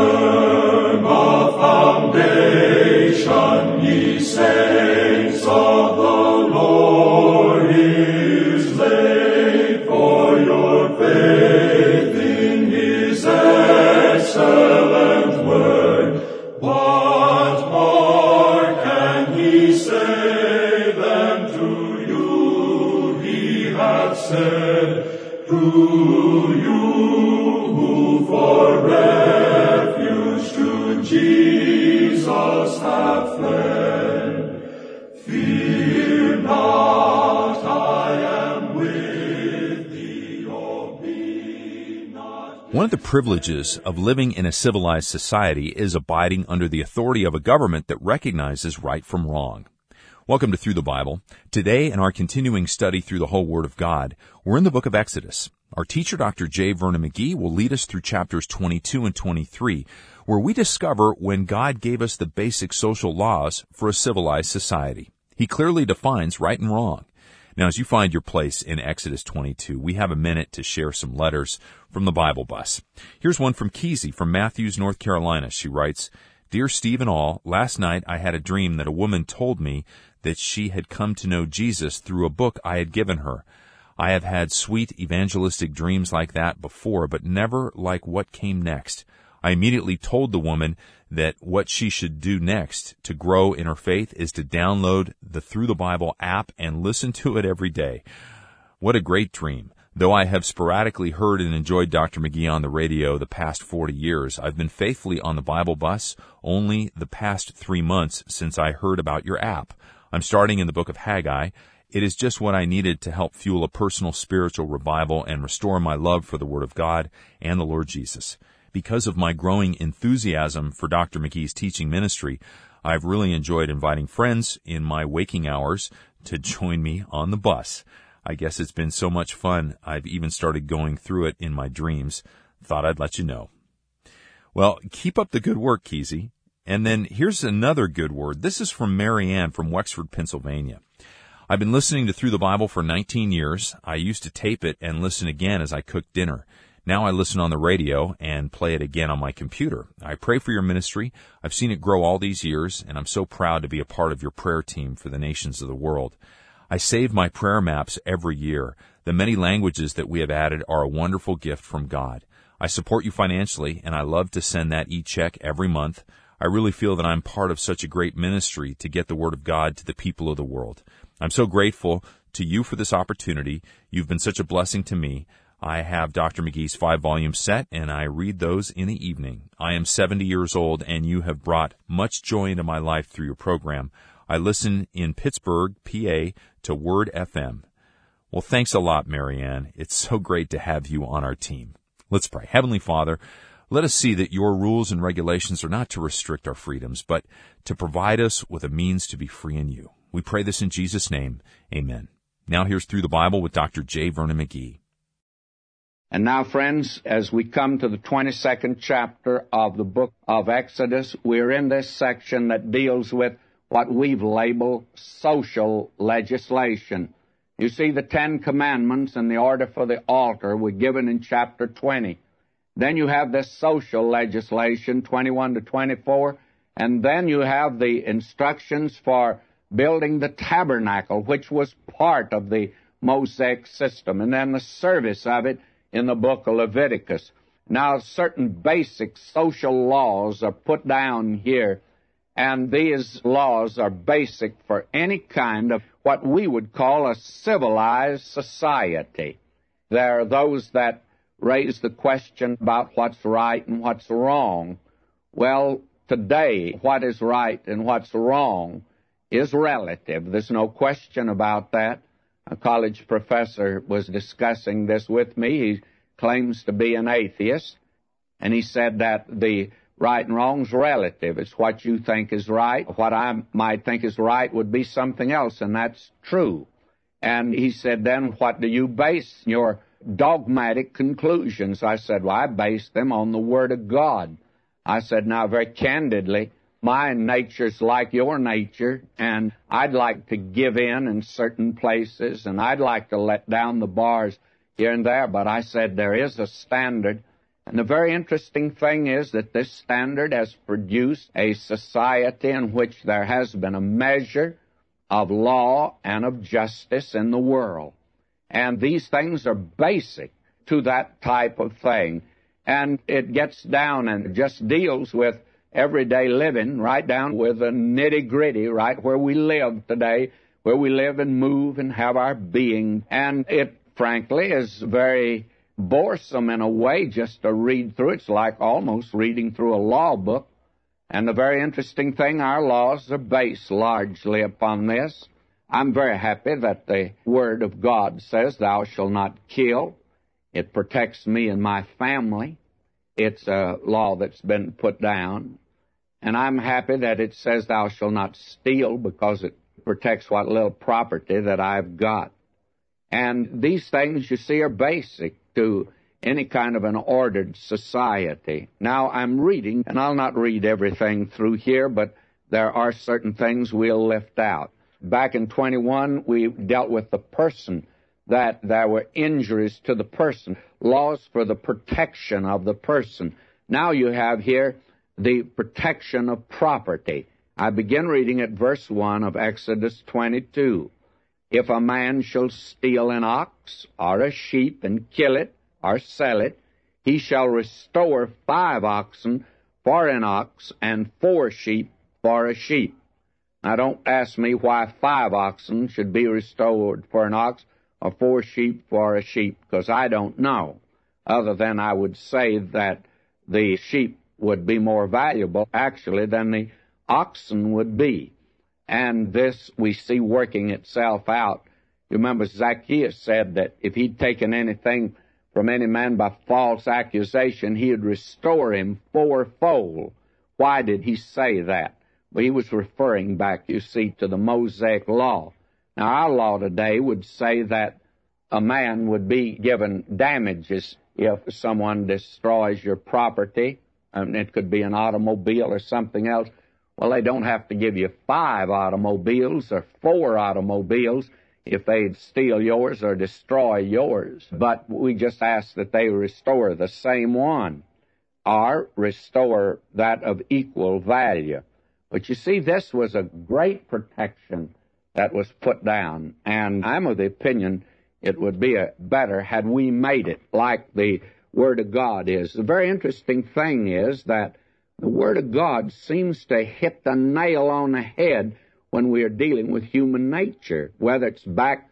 firm a foundation, ye saints of the Lord is laid, for your faith in his excellent word. What more can he say than to you he hath said? To you who for refuge to Jesus have fled, fear not, I am with thee, oh, be not. One of the privileges of living in a civilized society is abiding under the authority of a government that recognizes right from wrong. Welcome to Through the Bible. Today, in our continuing study through the whole Word of God, we're in the book of Exodus. Our teacher, Dr. J. Vernon McGee, will lead us through chapters 22 and 23, where we discover when God gave us the basic social laws for a civilized society. He clearly defines right and wrong. Now, as you find your place in Exodus 22, we have a minute to share some letters from the Bible Bus. Here's one from Kesey from Matthews, North Carolina. She writes, Dear Steve and all, last night I had a dream that a woman told me that she had come to know Jesus through a book I had given her. I have had sweet evangelistic dreams like that before, but never like what came next. I immediately told the woman that what she should do next to grow in her faith is to download the Through the Bible app and listen to it every day. What a great dream. Though I have sporadically heard and enjoyed Dr. McGee on the radio the past 40 years, I've been faithfully on the Bible Bus only the past 3 months since I heard about your app. I'm starting in the book of Haggai. It is just what I needed to help fuel a personal spiritual revival and restore my love for the Word of God and the Lord Jesus. Because of my growing enthusiasm for Dr. McGee's teaching ministry, I've really enjoyed inviting friends in my waking hours to join me on the bus. I guess it's been so much fun, I've even started going through it in my dreams. Thought I'd let you know. Well, keep up the good work, Kesey. And then here's another good word. This is from Mary Ann from Wexford, Pennsylvania. I've been listening to Through the Bible for 19 years. I used to tape it and listen again as I cooked dinner. Now I listen on the radio and play it again on my computer. I pray for your ministry. I've seen it grow all these years, and I'm so proud to be a part of your prayer team for the nations of the world. I save my prayer maps every year. The many languages that we have added are a wonderful gift from God. I support you financially, and I love to send that e-check every month. I really feel that I'm part of such a great ministry to get the Word of God to the people of the world. I'm so grateful to you for this opportunity. You've been such a blessing to me. I have Dr. McGee's 5-volume set, and I read those in the evening. I am 70 years old, and you have brought much joy into my life through your program. I listen in Pittsburgh, PA, to Word FM. Well, thanks a lot, Mary Ann. It's so great to have you on our team. Let's pray. Heavenly Father, let us see that your rules and regulations are not to restrict our freedoms, but to provide us with a means to be free in you. We pray this in Jesus' name. Amen. Now here's Through the Bible with Dr. J. Vernon McGee. And now, friends, as we come to the 22nd chapter of the book of Exodus, we're in this section that deals with what we've labeled social legislation. You see, the 10 Commandments and the order for the altar were given in chapter 20. Then you have this social legislation, 21 to 24, and then you have the instructions for building the tabernacle, which was part of the Mosaic system, and then the service of it in the book of Leviticus. Now, certain basic social laws are put down here, and these laws are basic for any kind of what we would call a civilized society. There are those that raise the question about what's right and what's wrong. Well, today, what is right and what's wrong is relative. There's no question about that. A college professor was discussing this with me. He claims to be an atheist, and he said that the right and wrong's relative. It's what you think is right. What I might think is right would be something else, and that's true. And he said, then what do you base your dogmatic conclusions? I said, well, I base them on the Word of God. I said, now, very candidly, my nature's like your nature, and I'd like to give in certain places, and I'd like to let down the bars here and there, but I said there is a standard, And the very interesting thing is that this standard has produced a society in which there has been a measure of law and of justice in the world. And these things are basic to that type of thing. And it gets down and just deals with everyday living, right down with the nitty-gritty, right where we live today, where we live and move and have our being. And it, frankly, is very boresome in a way just to read through. It's like almost reading through a law book. And the very interesting thing, our laws are based largely upon this. I'm very happy that the Word of God says, "Thou shalt not kill." It protects me and my family. It's a law that's been put down. And I'm happy that it says, "Thou shalt not steal," because it protects what little property that I've got. And these things, you see, are basic to any kind of an ordered society. Now, I'm reading, and I'll not read everything through here, but there are certain things we'll lift out. Back in 21, we dealt with the person, that there were injuries to the person, laws for the protection of the person. Now you have here the protection of property. I begin reading at verse 1 of Exodus 22. "If a man shall steal an ox or a sheep and kill it or sell it, he shall restore 5 oxen for an ox and 4 sheep for a sheep." Now, don't ask me why 5 oxen should be restored for an ox or 4 sheep for a sheep, because I don't know, other than I would say that the sheep would be more valuable, actually, than the oxen would be. And this we see working itself out. You remember Zacchaeus said that if he'd taken anything from any man by false accusation, he would restore him 4-fold. Why did he say that? Well, he was referring back, you see, to the Mosaic law. Now, our law today would say that a man would be given damages if someone destroys your property, and it could be an automobile or something else. Well, they don't have to give you 5 automobiles or 4 automobiles if they'd steal yours or destroy yours. But we just ask that they restore the same one or restore that of equal value. But you see, this was a great protection that was put down, and I'm of the opinion it would be better had we made it like the Word of God is. The very interesting thing is that the Word of God seems to hit the nail on the head when we are dealing with human nature, whether it's back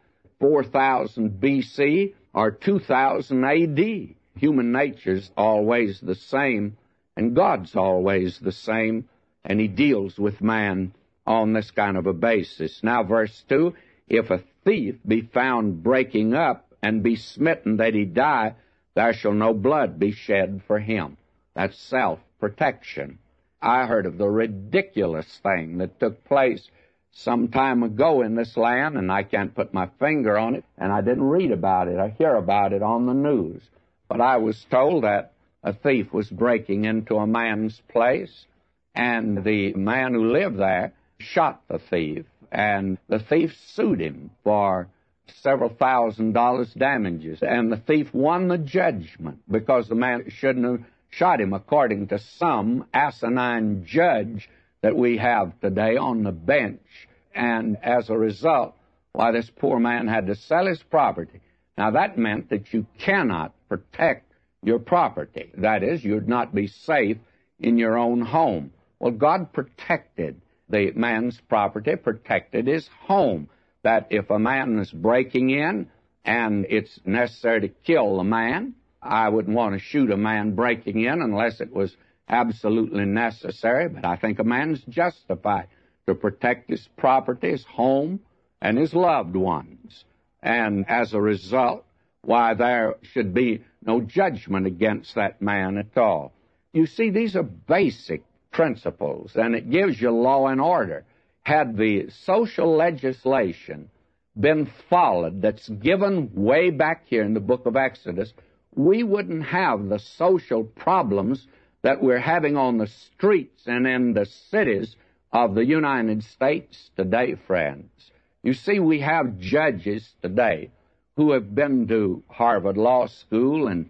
4,000 B.C. or 2,000 A.D. Human nature's always the same, and God's always the same, and He deals with man on this kind of a basis. Now, verse 2, "If a thief be found breaking up and be smitten that he die, there shall no blood be shed for him." That's self-protection. I heard of the ridiculous thing that took place some time ago in this land, and I can't put my finger on it, and I didn't read about it or hear about it on the news. But I was told that a thief was breaking into a man's place, and the man who lived there shot the thief, and the thief sued him for several $1,000 damages, and the thief won the judgment because the man shouldn't have shot him, according to some asinine judge that we have today on the bench. And as a result, why, this poor man had to sell his property. Now, that meant that you cannot protect your property. That is, you'd not be safe in your own home. Well, God protected the man's property, protected his home, that if a man is breaking in and it's necessary to kill the man, I wouldn't want to shoot a man breaking in unless it was absolutely necessary, but I think a man's justified to protect his property, his home, and his loved ones. And as a result, why, there should be no judgment against that man at all. You see, these are basic principles, and it gives you law and order. Had the social legislation been followed that's given way back here in the book of Exodus, we wouldn't have the social problems that we're having on the streets and in the cities of the United States today, friends. You see, we have judges today who have been to Harvard Law School and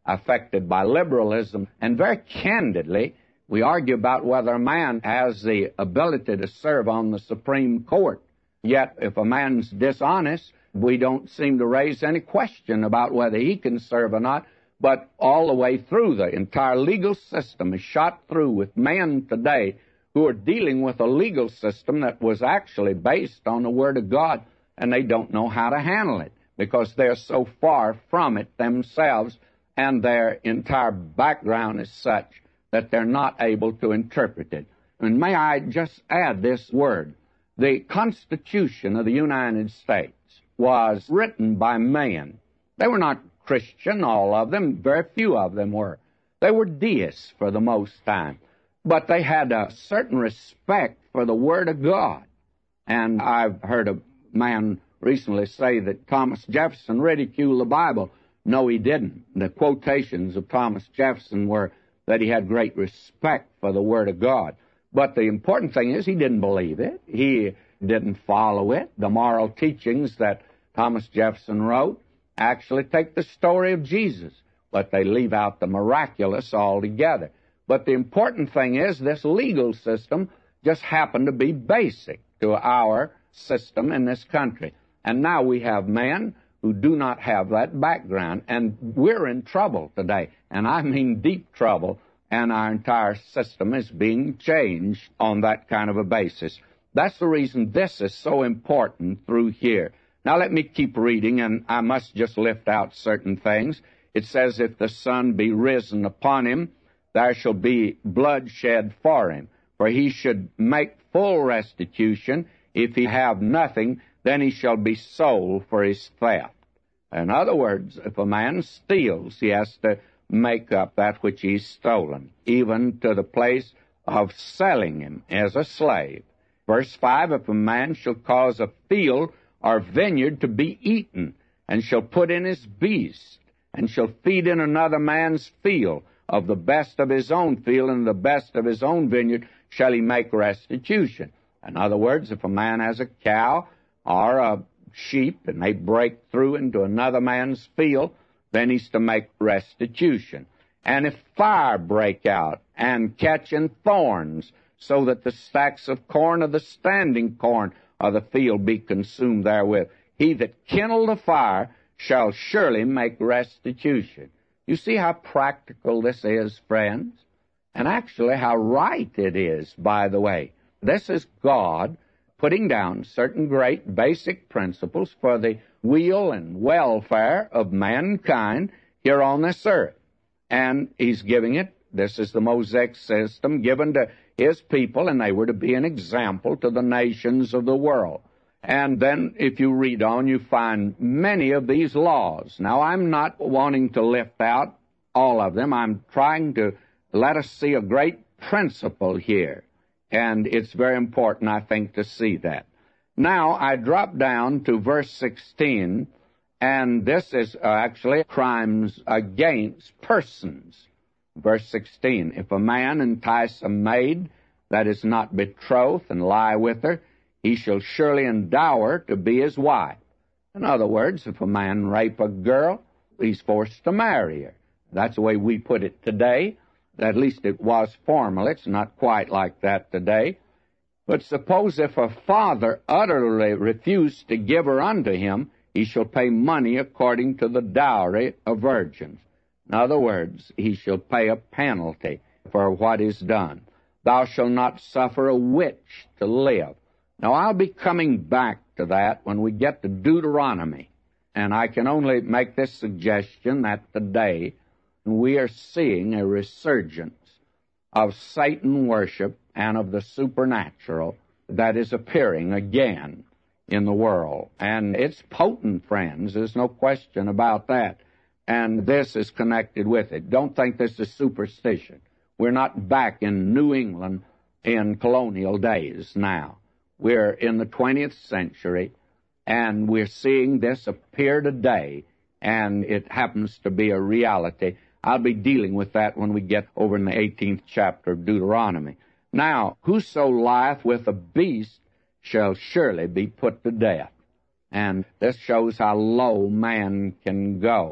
affected by liberalism. And very candidly, we argue about whether a man has the ability to serve on the Supreme Court. Yet, if a man's dishonest, we don't seem to raise any question about whether he can serve or not. But all the way through, the entire legal system is shot through with men today who are dealing with a legal system that was actually based on the Word of God, and they don't know how to handle it because they're so far from it themselves, and their entire background is such that they're not able to interpret it. And may I just add this word. The Constitution of the United States was written by men. They were not Christian, all of them. Very few of them were. They were deists for the most time. But they had a certain respect for the Word of God. And I've heard a man recently say that Thomas Jefferson ridiculed the Bible. No, he didn't. The quotations of Thomas Jefferson were that he had great respect for the Word of God. But the important thing is he didn't believe it. He didn't follow it. The moral teachings that Thomas Jefferson wrote actually take the story of Jesus, but they leave out the miraculous altogether. But the important thing is this legal system just happened to be basic to our system in this country. And now we have men who do not have that background, and we're in trouble today, and I mean deep trouble, and our entire system is being changed on that kind of a basis. That's the reason this is so important through here. Now let me keep reading, and I must just lift out certain things. It says, if the sun be risen upon him, there shall be blood shed for him. For he should make full restitution. If he have nothing, then he shall be sold for his theft. In other words, if a man steals, he has to make up that which he's stolen, even to the place of selling him as a slave. Verse 5, if a man shall cause a field or vineyard to be eaten, and shall put in his beast, and shall feed in another man's field, of the best of his own field and the best of his own vineyard shall he make restitution. In other words, if a man has a cow or a sheep, and they break through into another man's field, then he's to make restitution. And if fire break out and catch in thorns, so that the stacks of corn or the standing corn of the field be consumed therewith, he that kindled the fire shall surely make restitution. You see how practical this is, friends? And actually how right it is, by the way. This is God putting down certain great basic principles for the weal and welfare of mankind here on this earth. And he's giving it, this is the Mosaic system given to his people, and they were to be an example to the nations of the world. And then if you read on, you find many of these laws. Now, I'm not wanting to lift out all of them. I'm trying to let us see a great principle here. And it's very important, I think, to see that. Now, I drop down to verse 16, and this is actually crimes against persons. Verse 16, if a man entice a maid that is not betrothed and lie with her, he shall surely endow her to be his wife. In other words, if a man rape a girl, he's forced to marry her. That's the way we put it today. At least it was formerly. It's not quite like that today. But suppose if a father utterly refused to give her unto him, he shall pay money according to the dowry of virgins. In other words, he shall pay a penalty for what is done. Thou shalt not suffer a witch to live. Now, I'll be coming back to that when we get to Deuteronomy. And I can only make this suggestion that today we are seeing a resurgence of Satan worship and of the supernatural that is appearing again in the world. And it's potent, friends. There's no question about that. And this is connected with it. Don't think this is superstition. We're not back in New England in colonial days now. We're in the 20th century, and we're seeing this appear today, and it happens to be a reality. I'll be dealing with that when we get over in the 18th chapter of Deuteronomy. Now, whoso lieth with a beast shall surely be put to death. And this shows how low man can go.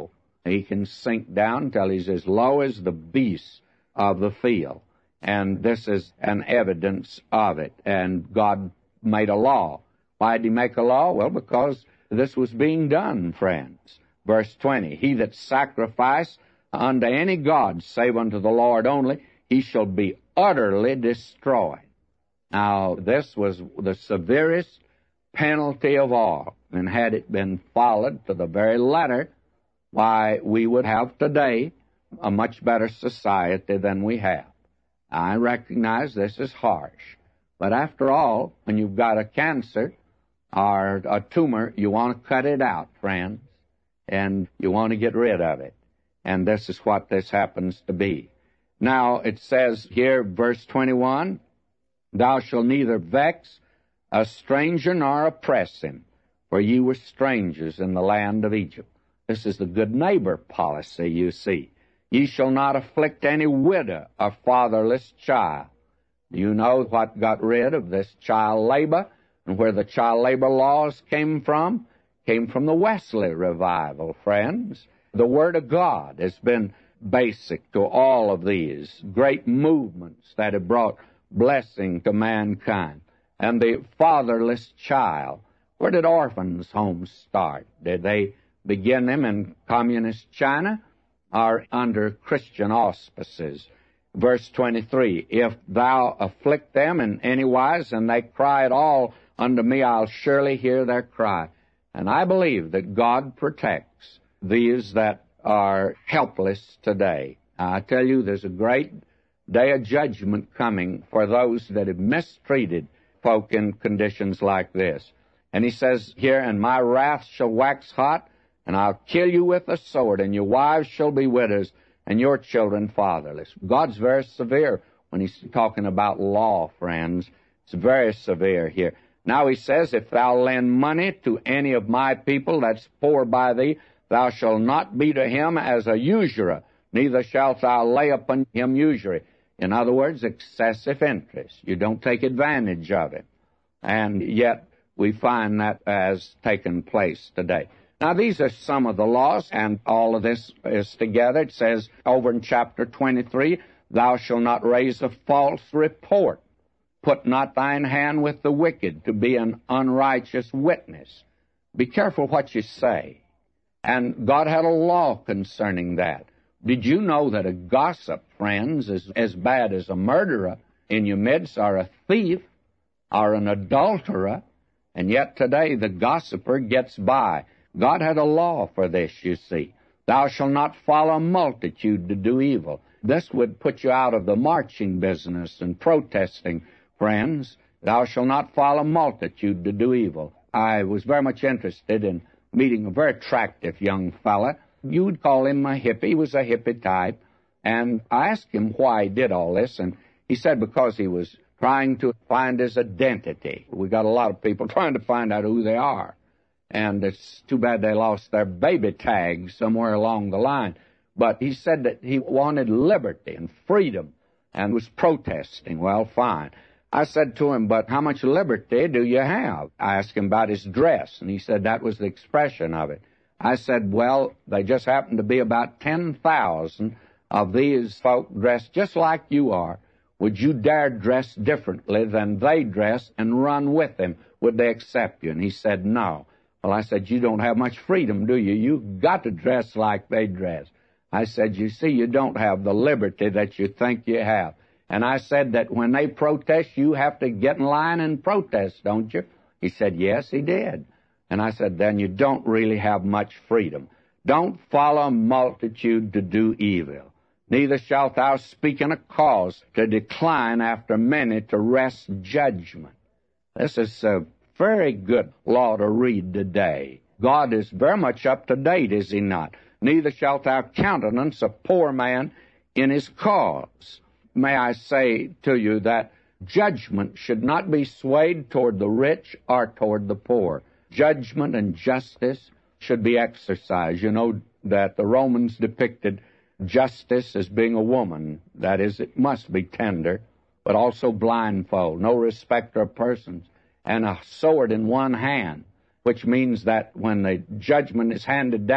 He can sink down till he's as low as the beasts of the field. And this is an evidence of it. And God made a law. Why did he make a law? Well, because this was being done, friends. Verse 20, he that sacrifice unto any god, save unto the Lord only, he shall be utterly destroyed. Now, this was the severest penalty of all. And had it been followed to the very letter, why, we would have today a much better society than we have. I recognize this is harsh, but after all, when you've got a cancer or a tumor, you want to cut it out, friends, and you want to get rid of it. And this is what this happens to be. Now, it says here, verse 21, thou shalt neither vex a stranger nor oppress him, for ye were strangers in the land of Egypt. This is the good neighbor policy, you see. Ye shall not afflict any widow or fatherless child. You know what got rid of this child labor, and where the child labor laws came from? Came from the Wesley revival, friends. The Word of God has been basic to all of these great movements that have brought blessing to mankind. And the fatherless child, where did orphans' homes start? Did they begin them in communist China or under Christian auspices? Verse 23, if thou afflict them in any wise, and they cry at all unto me, I'll surely hear their cry. And I believe that God protects these that are helpless today. I tell you, there's a great day of judgment coming for those that have mistreated folk in conditions like this. And he says here, and my wrath shall wax hot, and I'll kill you with a sword, and your wives shall be widows, and your children fatherless. God's very severe when he's talking about law, friends. It's very severe here. Now he says, if thou lend money to any of my people that's poor by thee, thou shalt not be to him as a usurer, neither shalt thou lay upon him usury. In other words, excessive interest. You don't take advantage of it. And yet we find that has taken place today. Now, these are some of the laws, and all of this is together. It says over in chapter 23, thou shalt not raise a false report. Put not thine hand with the wicked to be an unrighteous witness. Be careful what you say. And God had a law concerning that. Did you know that a gossip, friends, is as bad as a murderer in your midst, or a thief, or an adulterer? And yet today the gossiper gets by. God had a law for this, you see. Thou shalt not follow a multitude to do evil. This would put you out of the marching business and protesting, friends. Thou shalt not follow a multitude to do evil. I was very much interested in meeting a very attractive young fella. You would call him a hippie. He was a hippie type. And I asked him why he did all this, and he said because he was trying to find his identity. We got a lot of people trying to find out who they are. And it's too bad they lost their baby tag somewhere along the line. But he said that he wanted liberty and freedom and was protesting. Well, fine. I said to him, but how much liberty do you have? I asked him about his dress, and he said that was the expression of it. I said, well, they just happen to be about 10,000 of these folk dressed just like you are. Would you dare dress differently than they dress and run with them? Would they accept you? And he said, no. Well, I said, you don't have much freedom, do you? You've got to dress like they dress. I said, you see, you don't have the liberty that you think you have. And I said that when they protest, you have to get in line and protest, don't you? He said, yes, he did. And I said, then you don't really have much freedom. Don't follow a multitude to do evil. Neither shalt thou speak in a cause to decline after many to wrest judgment. This is a very good law to read today. God is very much up to date, is he not? Neither shalt thou countenance a poor man in his cause. May I say to you that judgment should not be swayed toward the rich or toward the poor. Judgment and justice should be exercised. You know that the Romans depicted justice as being a woman. That is, it must be tender, but also blindfold, no respecter of persons, and a sword in one hand, which means that when the judgment is handed down,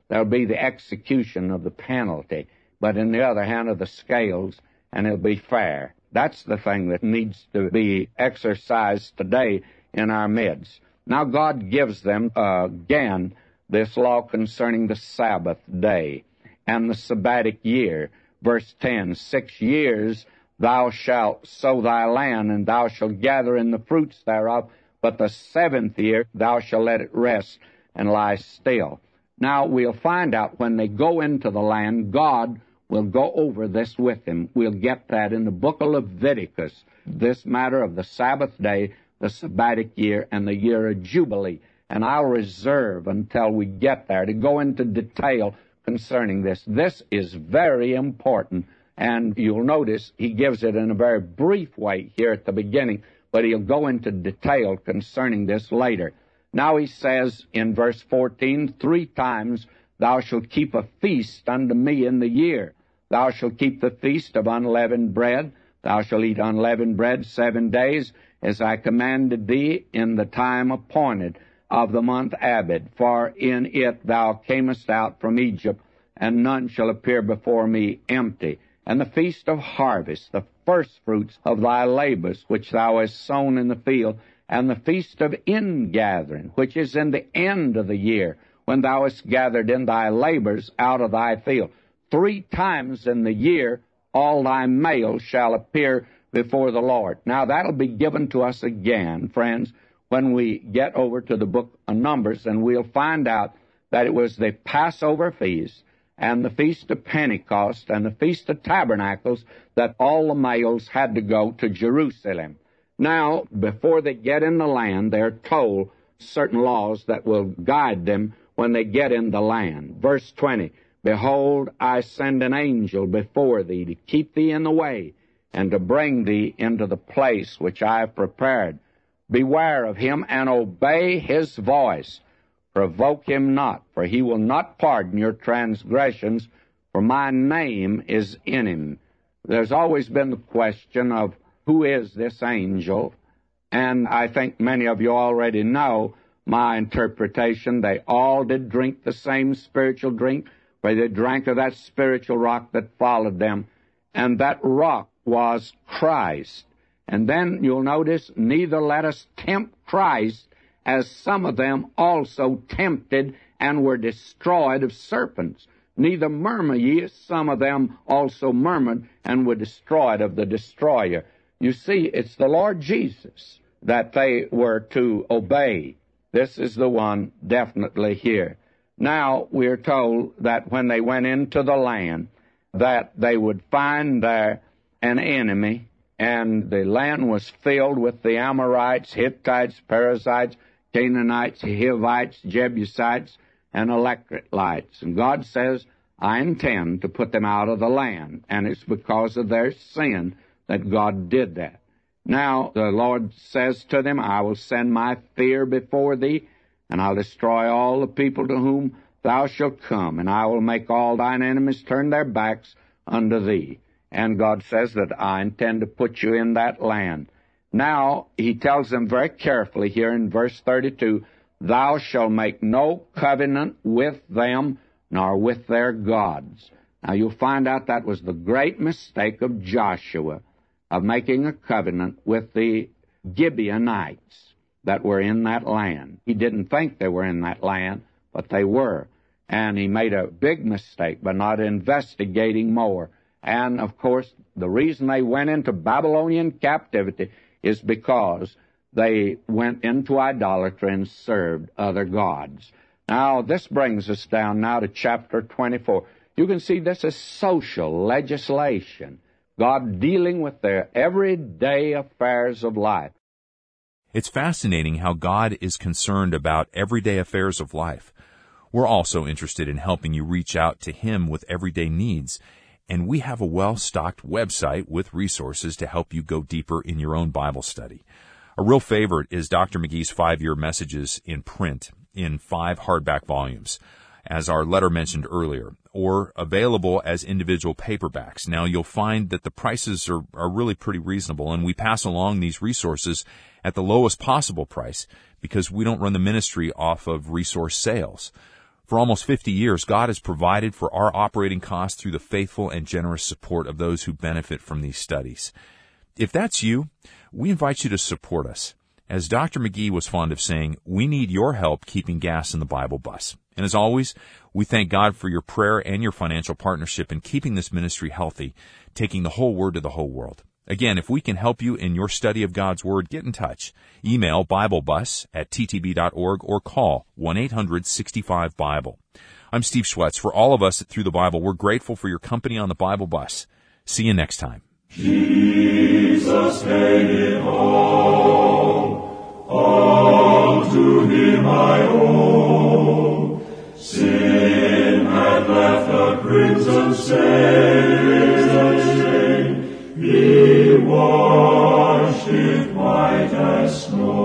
there'll be the execution of the penalty. But in the other hand are the scales, and it'll be fair. That's the thing that needs to be exercised today in our midst. Now God gives them again this law concerning the Sabbath day and the Sabbatic year. Verse 10, 6 years thou shalt sow thy land, and thou shalt gather in the fruits thereof, but the 7th year thou shalt let it rest and lie still. Now we'll find out when they go into the land, God will go over this with them. We'll get that in the book of Leviticus, this matter of the Sabbath day, the Sabbatic year, and the year of Jubilee. And I'll reserve until we get there to go into detail concerning this. This is very important, and you'll notice he gives it in a very brief way here at the beginning, but he'll go into detail concerning this later. Now he says in verse 14, 3 times thou shalt keep a feast unto me in the year. Thou shalt keep the feast of unleavened bread. Thou shalt eat unleavened bread 7 days, as I commanded thee in the time appointed of the month Abib. For in it thou camest out from Egypt, and none shall appear before me empty. And the feast of harvest, the firstfruits of thy labors, which thou hast sown in the field, and the feast of ingathering, which is in the end of the year, when thou hast gathered in thy labors out of thy field. 3 times in the year all thy males shall appear before the Lord. Now that'll be given to us again, friends, when we get over to the book of Numbers, and we'll find out that it was the Passover feast and the Feast of Pentecost and the Feast of Tabernacles that all the males had to go to Jerusalem. Now, before they get in the land, they're told certain laws that will guide them when they get in the land. Verse 20, Behold, I send an angel before thee to keep thee in the way, and to bring thee into the place which I have prepared. Beware of him, and obey his voice. Provoke him not, for he will not pardon your transgressions, for my name is in him. There's always been the question of who is this angel, and I think many of you already know my interpretation. They all did drink the same spiritual drink, for they drank of that spiritual rock that followed them, and that rock was Christ. And then you'll notice, neither let us tempt Christ, as some of them also tempted and were destroyed of serpents. Neither murmur ye, as some of them also murmured and were destroyed of the destroyer. You see, it's the Lord Jesus that they were to obey. This is the one definitely here. Now, we're told that when they went into the land, that they would find there an enemy, and the land was filled with the Amorites, Hittites, Perizzites, Canaanites, Hivites, Jebusites, and Electrites. And God says, I intend to put them out of the land, and it's because of their sin that God did that. Now, the Lord says to them, I will send my fear before thee, and I'll destroy all the people to whom thou shalt come, and I will make all thine enemies turn their backs unto thee. And God says that I intend to put you in that land. Now, he tells them very carefully here in verse 32, Thou shalt make no covenant with them, nor with their gods. Now, you'll find out that was the great mistake of Joshua, of making a covenant with the Gibeonites that were in that land. He didn't think they were in that land, but they were. And he made a big mistake by not investigating more. And, of course, the reason they went into Babylonian captivity is because they went into idolatry and served other gods. Now, this brings us down now to chapter 24. You can see this is social legislation. God dealing with their everyday affairs of life. It's fascinating how God is concerned about everyday affairs of life. We're also interested in helping you reach out to Him with everyday needs, and we have a well-stocked website with resources to help you go deeper in your own Bible study. A real favorite is Dr. McGee's 5-year messages in print in 5 hardback volumes, as our letter mentioned earlier, or available as individual paperbacks. Now, you'll find that the prices are really pretty reasonable, and we pass along these resources at the lowest possible price because we don't run the ministry off of resource sales. For almost 50 years, God has provided for our operating costs through the faithful and generous support of those who benefit from these studies. If that's you, we invite you to support us. As Dr. McGee was fond of saying, we need your help keeping gas in the Bible bus. And as always, we thank God for your prayer and your financial partnership in keeping this ministry healthy, taking the whole Word to the whole world. Again, if we can help you in your study of God's Word, get in touch. Email BibleBus@ttb.org or call 1-800-65-BIBLE. I'm Steve Schwetz. For all of us at Through the Bible, we're grateful for your company on the Bible Bus. See you next time. Jesus made it all to Him I owe. Sin had left a crimson stain, He washed it white as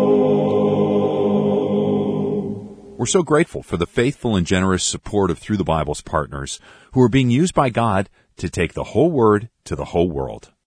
snow. We're so grateful for the faithful and generous support of Through the Bible's partners who are being used by God to take the whole Word to the whole world.